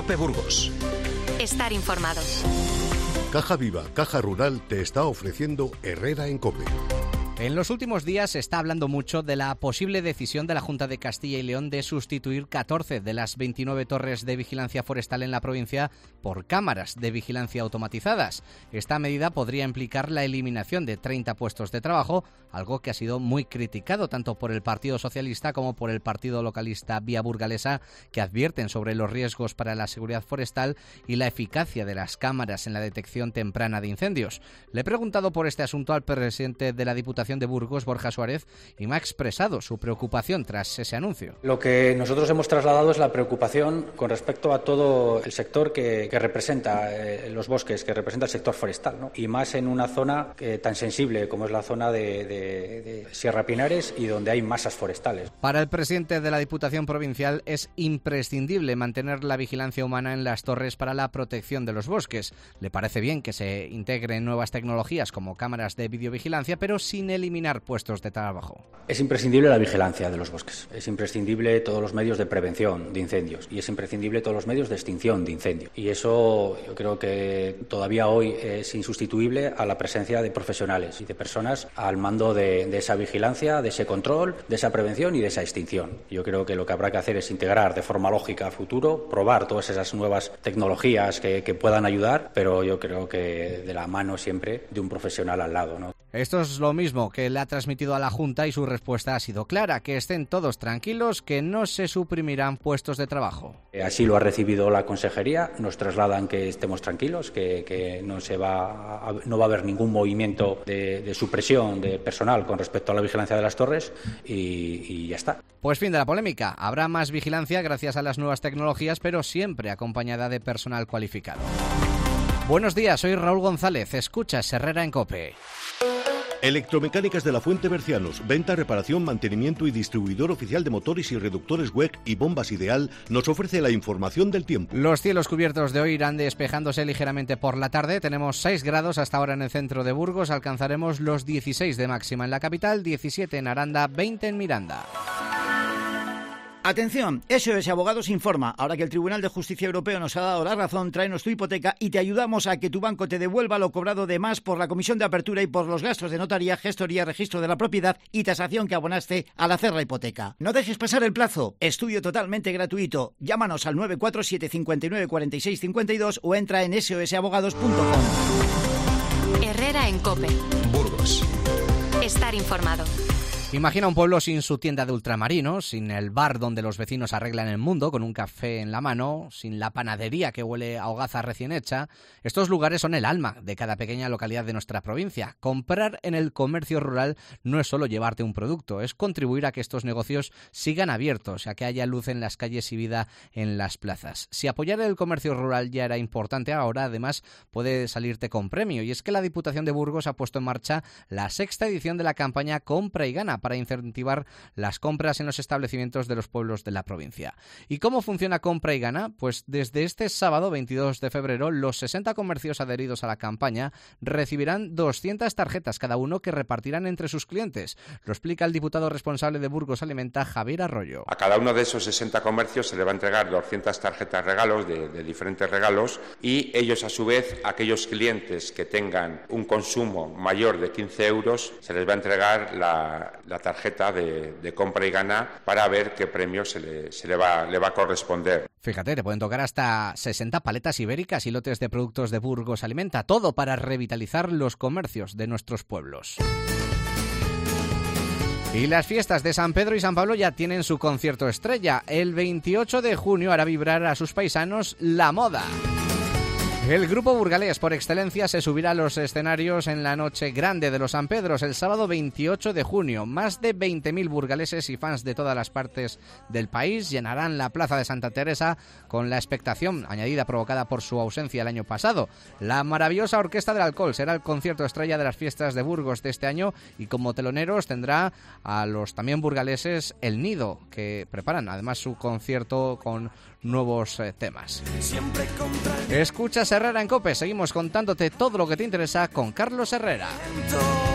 COPE Burgos. Estar informado. Caja Viva, Caja Rural te está ofreciendo Herrera en COPE. En los últimos días se está hablando mucho de la posible decisión de la Junta de Castilla y León de sustituir 14 de las 29 torres de vigilancia forestal en la provincia por cámaras de vigilancia automatizadas. Esta medida podría implicar la eliminación de 30 puestos de trabajo, algo que ha sido muy criticado tanto por el Partido Socialista como por el partido localista Vía Burgalesa, que advierten sobre los riesgos para la seguridad forestal y la eficacia de las cámaras en la detección temprana de incendios. Le he preguntado por este asunto al presidente de la Diputación de Burgos, Borja Suárez, y me ha expresado su preocupación tras ese anuncio. Lo que nosotros hemos trasladado es la preocupación con respecto a todo el sector que representa los bosques, que representa el sector forestal, ¿no? Y más en una zona tan sensible como es la zona de Sierra Pinares y donde hay masas forestales. Para el presidente de la Diputación Provincial es imprescindible mantener la vigilancia humana en las torres para la protección de los bosques. Le parece bien que se integren nuevas tecnologías como cámaras de videovigilancia, pero sin eliminar puestos de trabajo. Es imprescindible la vigilancia de los bosques, es imprescindible todos los medios de prevención de incendios y es imprescindible todos los medios de extinción de incendios. Y eso yo creo que todavía hoy es insustituible a la presencia de profesionales y de personas al mando de esa vigilancia, de ese control, de esa prevención y de esa extinción. Yo creo que lo que habrá que hacer es integrar de forma lógica a futuro, probar todas esas nuevas tecnologías que puedan ayudar, pero yo creo que de la mano siempre de un profesional al lado, ¿no? Esto es lo mismo que le ha transmitido a la Junta y su respuesta ha sido clara, que estén todos tranquilos, que no se suprimirán puestos de trabajo. Así lo ha recibido la Consejería, nos trasladan que estemos tranquilos, que no va a haber ningún movimiento de supresión de personal con respecto a la vigilancia de las torres y ya está. Pues fin de la polémica, habrá más vigilancia gracias a las nuevas tecnologías, pero siempre acompañada de personal cualificado. Buenos días, soy Raúl González, escuchas Herrera en COPE. Electromecánicas de la Fuente Bercianos, venta, reparación, mantenimiento y distribuidor oficial de motores y reductores WEC y bombas Ideal, nos ofrece la información del tiempo. Los cielos cubiertos de hoy irán despejándose ligeramente por la tarde. Tenemos 6 grados hasta ahora en el centro de Burgos. Alcanzaremos los 16 de máxima en la capital, 17 en Aranda, 20 en Miranda. Atención, SOS Abogados informa. Ahora que el Tribunal de Justicia Europeo nos ha dado la razón, tráenos tu hipoteca y te ayudamos a que tu banco te devuelva lo cobrado de más por la comisión de apertura y por los gastos de notaría, gestoría, registro de la propiedad y tasación que abonaste al hacer la hipoteca. No dejes pasar el plazo. Estudio totalmente gratuito. Llámanos al 947 59 46 52 o entra en sosabogados.com. Herrera en COPE. Burgos. Estar informado. Imagina un pueblo sin su tienda de ultramarinos, sin el bar donde los vecinos arreglan el mundo con un café en la mano, sin la panadería que huele a hogaza recién hecha. Estos lugares son el alma de cada pequeña localidad de nuestra provincia. Comprar en el comercio rural no es solo llevarte un producto, es contribuir a que estos negocios sigan abiertos, a que haya luz en las calles y vida en las plazas. Si apoyar el comercio rural ya era importante, ahora además puede salirte con premio. Y es que la Diputación de Burgos ha puesto en marcha la 6ª edición de la campaña Compra y Gana, para incentivar las compras en los establecimientos de los pueblos de la provincia. ¿Y cómo funciona Compra y Gana? Pues desde este sábado 22 de febrero, los 60 comercios adheridos a la campaña recibirán 200 tarjetas cada uno que repartirán entre sus clientes. Lo explica el diputado responsable de Burgos Alimenta, Javier Arroyo. A cada uno de esos 60 comercios se le va a entregar 200 tarjetas regalos de diferentes regalos y ellos, a su vez, aquellos clientes que tengan un consumo mayor de 15 euros, se les va a entregar la tarjeta de Compra y Gana para ver qué premio le va a corresponder. Fíjate, te pueden tocar hasta 60 paletas ibéricas y lotes de productos de Burgos Alimenta, todo para revitalizar los comercios de nuestros pueblos. Y las fiestas de San Pedro y San Pablo ya tienen su concierto estrella. El 28 de junio hará vibrar a sus paisanos La Moda. El grupo burgalés por excelencia se subirá a los escenarios en la noche grande de los San Pedros el sábado 28 de junio. Más de 20.000 burgaleses y fans de todas las partes del país llenarán la plaza de Santa Teresa con la expectación añadida provocada por su ausencia el año pasado. La maravillosa Orquesta del Alcohol será el concierto estrella de las fiestas de Burgos de este año y como teloneros tendrá a los también burgaleses El Nido, que preparan además su concierto con nuevos temas. Escuchas Herrera en COPE, seguimos contándote todo lo que te interesa con Carlos Herrera.